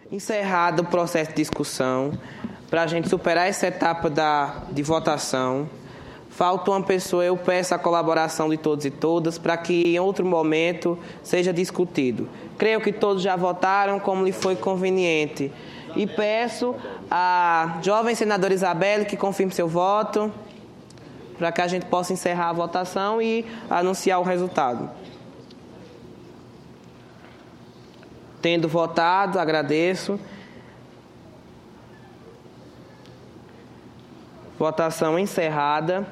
Encerrado o processo de discussão, para a gente superar essa etapa de votação, falta uma pessoa, eu peço a colaboração de todos e todas para que em outro momento seja discutido. Creio que todos já votaram como lhe foi conveniente. E peço à jovem senadora Isabelle que confirme seu voto, para que a gente possa encerrar a votação e anunciar o resultado. Tendo votado, agradeço. Votação encerrada.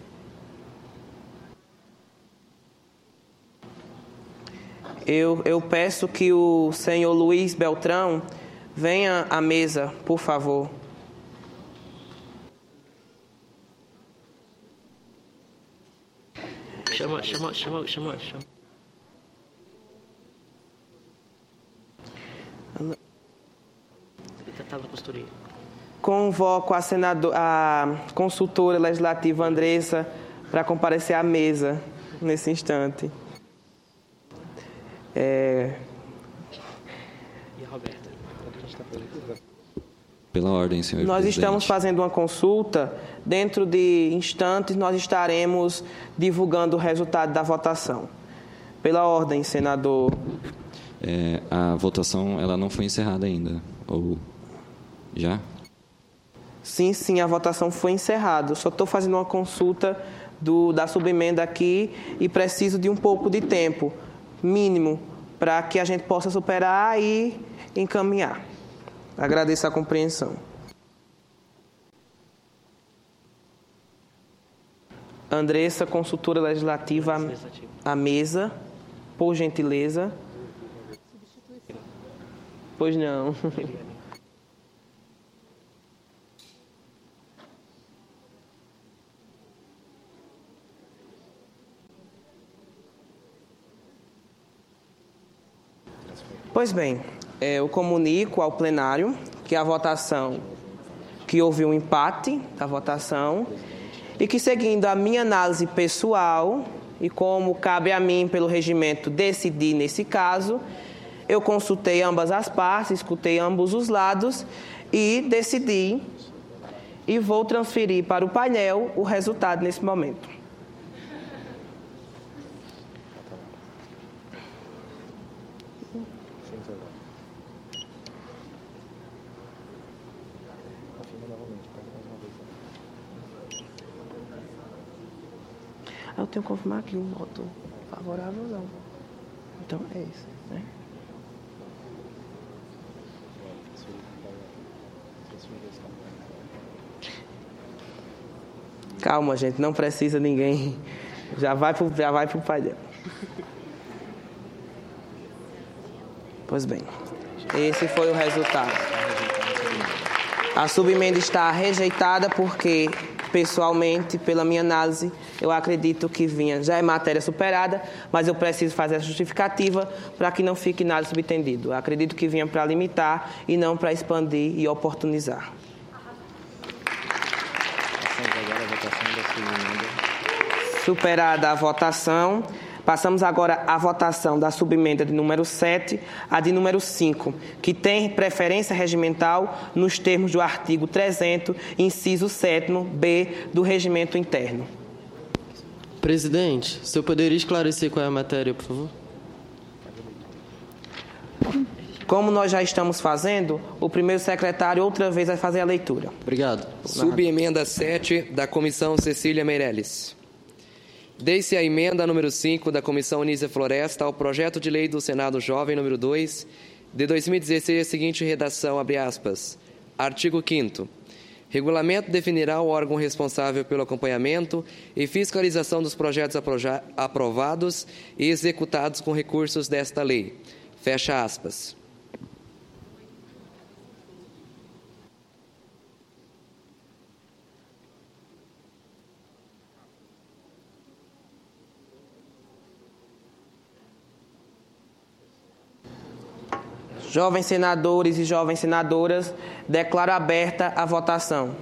Eu peço que o senhor Luiz Beltrão venha à mesa, por favor. Chama. Convoco a consultora legislativa Andressa para comparecer à mesa nesse instante. E a Roberta? Pela ordem, senhor Nós presidente. estamos fazendo uma consulta. Dentro de instantes, nós estaremos divulgando o resultado da votação. Pela ordem, senador. A votação ela não foi encerrada ainda. Ou já? Sim, a votação foi encerrada. Eu só estou fazendo uma consulta da subemenda aqui e preciso de um pouco de tempo, mínimo, para que a gente possa superar e encaminhar. Agradeço a compreensão. Andressa, consultora legislativa, à mesa, por gentileza. Pois não. Pois bem, eu comunico ao plenário que a votação, que houve um empate da votação e que, seguindo a minha análise pessoal e como cabe a mim pelo regimento decidir nesse caso, eu consultei ambas as partes, escutei ambos os lados e decidi e vou transferir para o painel o resultado nesse momento. Eu tenho que confirmar aqui um voto favorável ou não. Então é isso, né? Calma, gente, não precisa ninguém. Já vai pro painel. Pois bem, esse foi o resultado. A subemenda está rejeitada porque, pessoalmente, pela minha análise, eu acredito que já é matéria superada, mas eu preciso fazer a justificativa para que não fique nada subentendido. Eu acredito que vinha para limitar e não para expandir e oportunizar. Superada a votação, passamos agora à votação da subemenda de número 7 a de número 5, que tem preferência regimental nos termos do artigo 300, inciso 7º-B do Regimento Interno. Presidente, o senhor poderia esclarecer qual é a matéria, por favor? Como nós já estamos fazendo, o primeiro secretário outra vez vai fazer a leitura. Obrigado. Subemenda 7 da Comissão Cecília Meirelles. Dei-se a emenda número 5 da Comissão Nízia Floresta ao projeto de lei do Senado Jovem número 2 de 2016, a seguinte redação, abre aspas, artigo 5º. Regulamento definirá o órgão responsável pelo acompanhamento e fiscalização dos projetos aprovados e executados com recursos desta lei. Fecha aspas. Jovens senadores e jovens senadoras, declaro aberta a votação.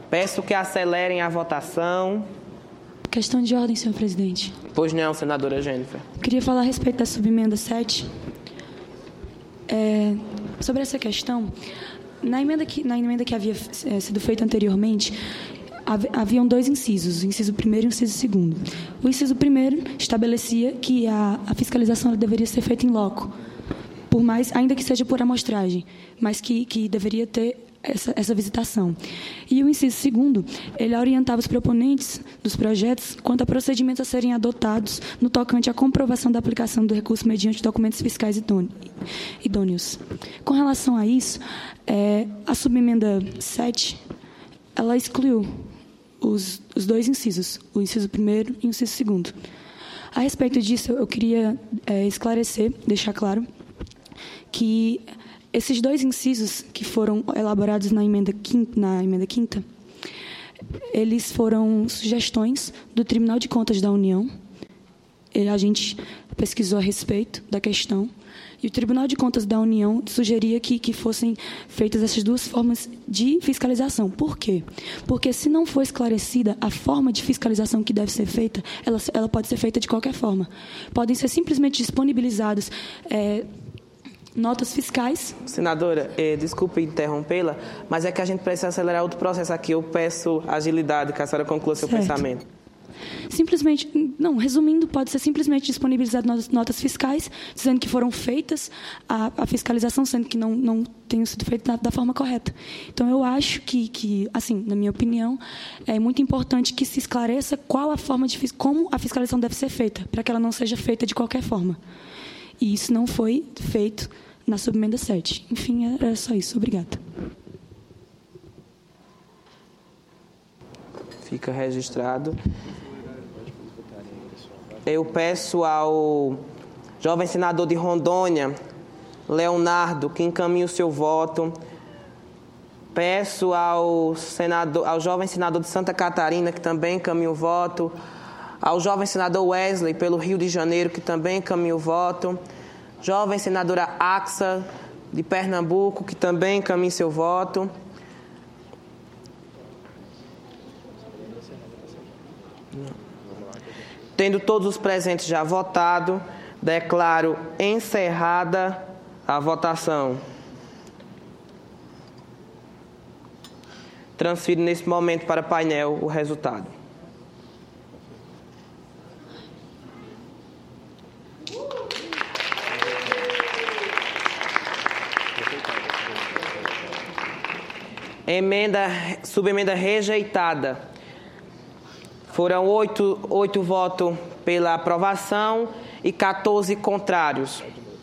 Peço que acelerem a votação. Questão de ordem, senhor presidente. Pois não, senadora Jennifer. Queria falar a respeito da subemenda 7. Sobre essa questão, na emenda que havia sido feita anteriormente, haviam 2 incisos, o inciso 1º e o inciso 2º. O inciso 1º estabelecia que a fiscalização ela deveria ser feita em loco, por mais, ainda que seja por amostragem, mas que deveria ter essa visitação. E o inciso 2º, ele orientava os proponentes dos projetos quanto a procedimentos a serem adotados no tocante à comprovação da aplicação do recurso mediante documentos fiscais idôneos. Com relação a isso, a subemenda 7, ela excluiu os 2 incisos, o inciso 1º e o inciso 2º. A respeito disso, eu queria esclarecer, deixar claro, que esses 2 incisos que foram elaborados na emenda 5ª, eles foram sugestões do Tribunal de Contas da União. A gente pesquisou a respeito da questão e o Tribunal de Contas da União sugeria que fossem feitas essas 2 formas de fiscalização. Por quê? Porque se não for esclarecida a forma de fiscalização que deve ser feita, ela pode ser feita de qualquer forma. Podem ser simplesmente disponibilizados notas fiscais. Senadora, desculpe interrompê-la, mas é que a gente precisa acelerar outro processo aqui. Eu peço agilidade, que a senhora conclua seu pensamento. Simplesmente, resumindo, pode ser simplesmente disponibilizado notas fiscais, dizendo que foram feitas a fiscalização, sendo que não tenham sido feitas da forma correta. Então, eu acho que, assim, na minha opinião, é muito importante que se esclareça qual a forma como a fiscalização deve ser feita, para que ela não seja feita de qualquer forma. E isso não foi feito na subemenda 7. Enfim, era só isso. Obrigada. Fica registrado. Eu peço ao jovem senador de Rondônia, Leonardo, que encaminhe o seu voto. Peço ao jovem senador de Santa Catarina, que também encaminhe o voto. Ao jovem senador Wesley, pelo Rio de Janeiro, que também encaminha o voto. Jovem senadora Axa, de Pernambuco, que também encaminha seu voto. Tendo todos os presentes já votado, declaro encerrada a votação. Transfiro nesse momento para o painel o resultado. Subemenda rejeitada. Foram 8 votos pela aprovação e 14 contrários.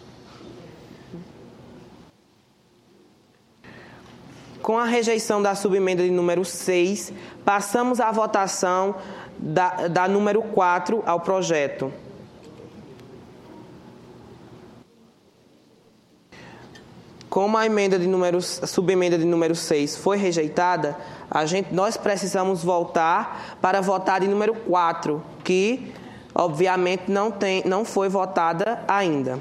Com a rejeição da subemenda de número 6, passamos à votação da número 4 ao projeto. Como a subemenda de número 6 foi rejeitada, nós precisamos voltar para votar de número 4, que, obviamente, não foi votada ainda.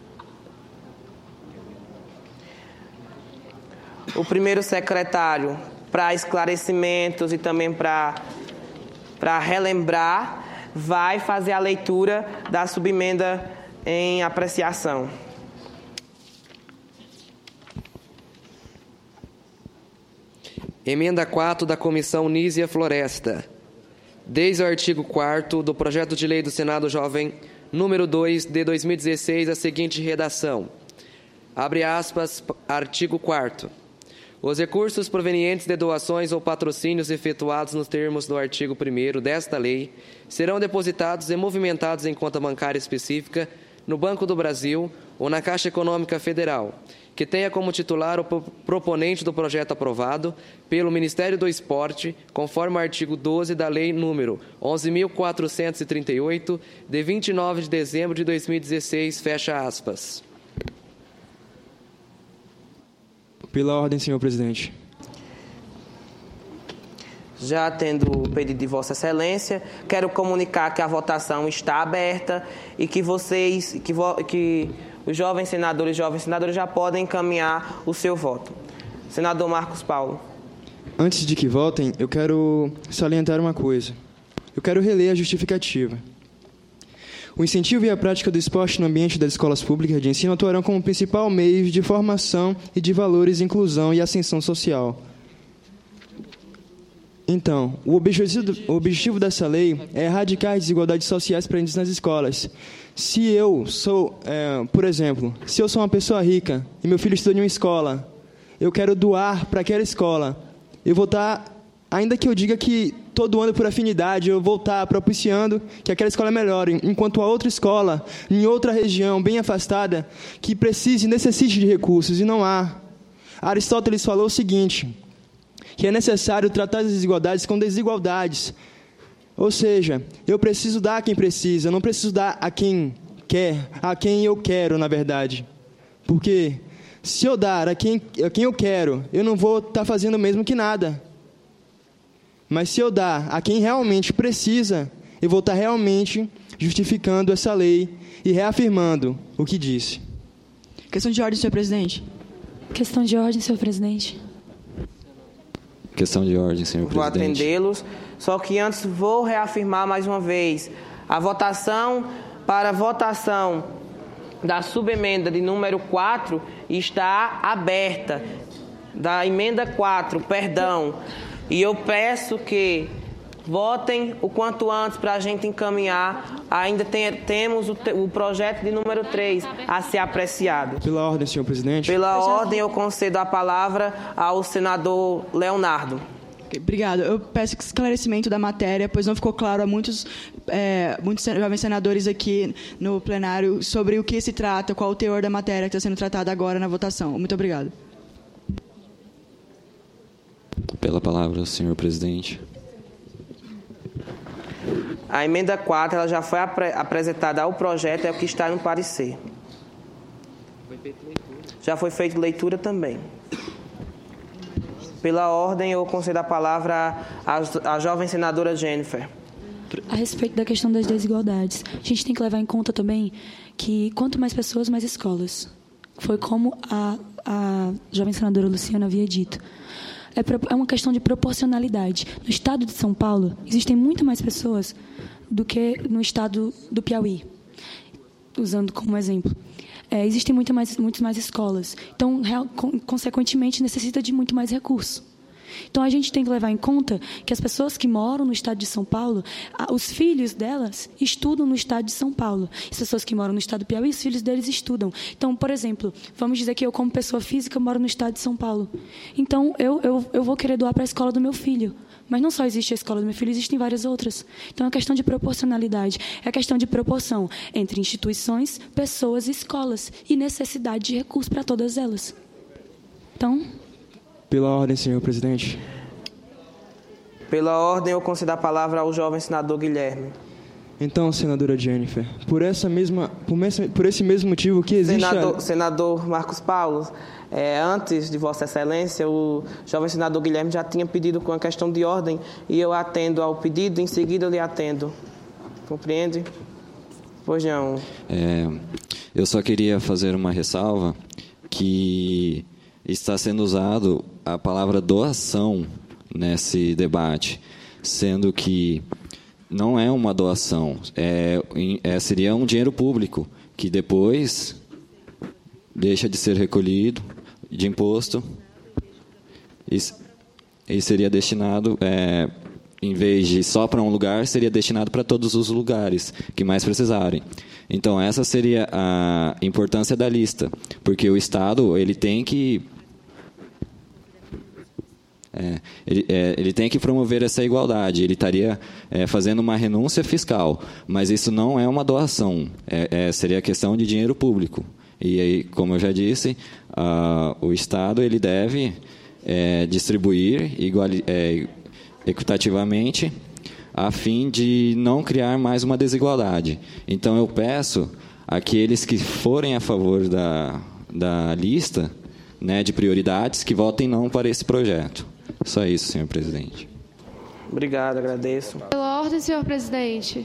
O primeiro secretário, para esclarecimentos e também para relembrar, vai fazer a leitura da subemenda em apreciação. Emenda 4 da Comissão Nízia Floresta. Desde o artigo 4º do projeto de lei do Senado Jovem, número 2, de 2016, a seguinte redação. Abre aspas, artigo 4º. Os recursos provenientes de doações ou patrocínios efetuados nos termos do artigo 1º desta lei serão depositados e movimentados em conta bancária específica no Banco do Brasil ou na Caixa Econômica Federal, que tenha como titular o proponente do projeto aprovado pelo Ministério do Esporte, conforme o artigo 12 da Lei número 11.438, de 29 de dezembro de 2016, fecha aspas. Pela ordem, senhor presidente. Já tendo o pedido de Vossa Excelência, quero comunicar que a votação está aberta e que os jovens senadores e jovens senadoras já podem encaminhar o seu voto. Senador Marcos Paulo. Antes de que votem, eu quero salientar uma coisa. Eu quero reler a justificativa. O incentivo e a prática do esporte no ambiente das escolas públicas de ensino atuarão como principal meio de formação e de valores de inclusão e ascensão social. Então, o objetivo dessa lei é erradicar as desigualdades sociais presentes nas escolas. Se eu sou, por exemplo, se eu sou uma pessoa rica e meu filho estuda em uma escola, eu quero doar para aquela escola, eu vou estar, ainda que eu diga que todo ano por afinidade, eu vou estar propiciando que aquela escola melhore, enquanto a outra escola, em outra região bem afastada, que precise e necessite de recursos, e não há. Aristóteles falou o seguinte, que é necessário tratar as desigualdades com desigualdades. Ou seja, eu preciso dar a quem precisa, eu não preciso dar a quem quer, a quem eu quero, na verdade. Porque se eu dar a quem eu quero, eu não vou estar fazendo o mesmo que nada. Mas se eu dar a quem realmente precisa, eu vou estar realmente justificando essa lei e reafirmando o que disse. Questão de ordem, senhor presidente. Questão de ordem, senhor presidente. Questão de ordem, senhor presidente. Vou atendê-los. Só que antes vou reafirmar mais uma vez. A votação para a votação da subemenda de número 4 está aberta. Da emenda 4, perdão. E eu peço que votem o quanto antes para a gente encaminhar. Ainda temos o projeto de número 3 a ser apreciado. Pela ordem, senhor presidente. Pela ordem, eu concedo a palavra ao senador Leonardo. Obrigado. Eu peço esclarecimento da matéria, pois não ficou claro a muitos jovens senadores aqui no plenário sobre o que se trata, qual o teor da matéria que está sendo tratada agora na votação. Muito obrigado. Pela palavra, senhor presidente. A emenda 4 ela já foi apresentada ao projeto, é o que está no parecer. Já foi feita leitura também. Pela ordem, eu concedo a palavra à jovem senadora Jennifer. A respeito da questão das desigualdades, a gente tem que levar em conta também que quanto mais pessoas, mais escolas. Foi como a jovem senadora Luciana havia dito. É uma questão de proporcionalidade. No estado de São Paulo, existem muito mais pessoas do que no estado do Piauí, usando como exemplo. Existem muito mais escolas. Então, consequentemente, necessita de muito mais recurso. Então, a gente tem que levar em conta que as pessoas que moram no estado de São Paulo, os filhos delas estudam no estado de São Paulo. As pessoas que moram no estado do Piauí, os filhos deles estudam. Então, por exemplo, vamos dizer que eu, como pessoa física, moro no estado de São Paulo. Então, eu vou querer doar para a escola do meu filho. Mas não só existe a escola do meu filho, existem várias outras. Então, é questão de proporcionalidade. É questão de proporção entre instituições, pessoas e escolas. E necessidade de recursos para todas elas. Então... Pela ordem, senhor presidente. Pela ordem, eu concedo a palavra ao jovem senador Guilherme. Então, senadora Jennifer, por esse mesmo motivo que existe... Senador Marcos Paulo, antes de Vossa Excelência, o jovem senador Guilherme já tinha pedido com a questão de ordem e eu atendo ao pedido, em seguida eu lhe atendo. Compreende? Pois não. Eu só queria fazer uma ressalva que está sendo usado a palavra doação nesse debate, sendo que não é uma doação, seria um dinheiro público que depois deixa de ser recolhido de imposto e seria destinado, em vez de só para um lugar, seria destinado para todos os lugares que mais precisarem. Então, essa seria a importância da lista, porque o Estado ele tem que ele tem que promover essa igualdade. Ele estaria fazendo uma renúncia fiscal, mas isso não é uma doação. Seria questão de dinheiro público. E aí, como eu já disse, o Estado ele deve distribuir equitativamente a fim de não criar mais uma desigualdade. Então, eu peço àqueles que forem a favor da lista, né, de prioridades, que votem não para esse projeto. Só isso, senhor presidente. Obrigado, agradeço. Pela ordem, senhor presidente.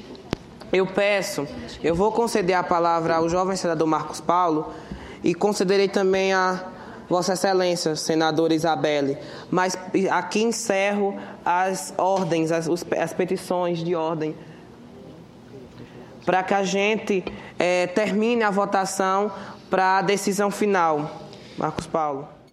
Eu vou conceder a palavra ao jovem senador Marcos Paulo e concederei também Vossa Excelência, senadora Isabelle, mas aqui encerro as ordens, as petições de ordem, para que a gente termine a votação para a decisão final. Marcos Paulo.